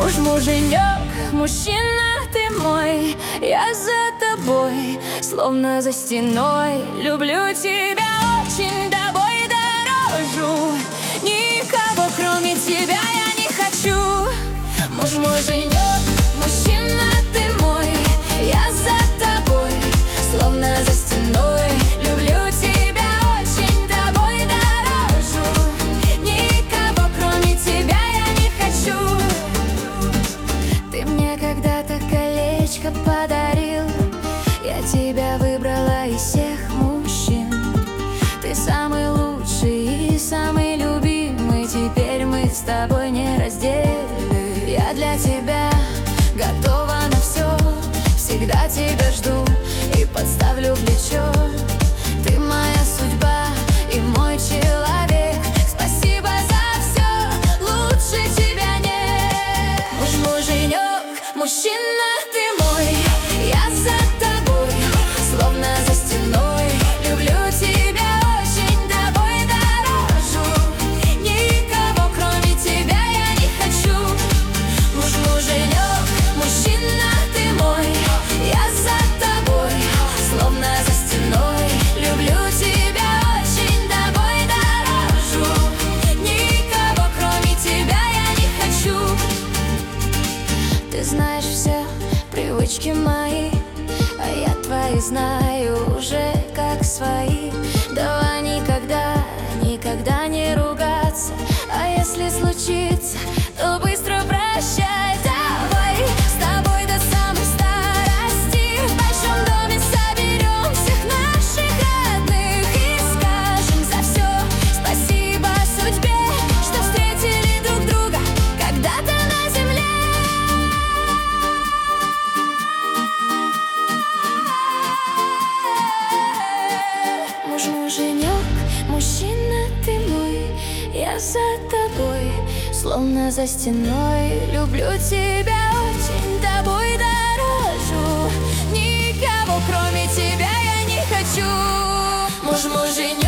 Муженек, мужчина ты мой, я за тобой, словно за стеной. Люблю тебя очень, тобой дорожу. Никого кроме тебя я не хочу. Муженек, мужчина ты мой, я за тобой, словно за стеной. Люблю тебя очень, тобой дорожу. Никого кроме тебя я не хочу. Ты мне когда-то колечко подарил, я тебя выбрала из всех мужчин. Ты самый лучший и самый любимый, теперь мы с тобой нераздельны. Я для тебя готова на все, всегда тебя жду и подставлю плечо. Ты моя судьба и мой человек, спасибо за все, лучше тебя нет. Муженек, мужчина ты мой, я за тобой, словно за стеной. Люблю тебя очень, тобой дорожу. Никого кроме тебя я не хочу. Муженек, мужчина ты мой, я за тобой, словно за стеной. Люблю тебя очень, тобой дорожу. Никого кроме тебя я не хочу. Ты знаешь все привычки мои, а я твои знаю уже как свои. Давай никогда, никогда не ругаться, а если случится, то быстро прощай. Давай с тобой до самой старости в большом доме соберем всех наших родных и скажем за все спасибо судьбе, что встретили друг друга когда-то на земле. Муженек, мужчина ты мой, я за тобой, словно за стеной. Люблю тебя очень, тобой дорожу. Никого кроме тебя я не хочу. Муженек.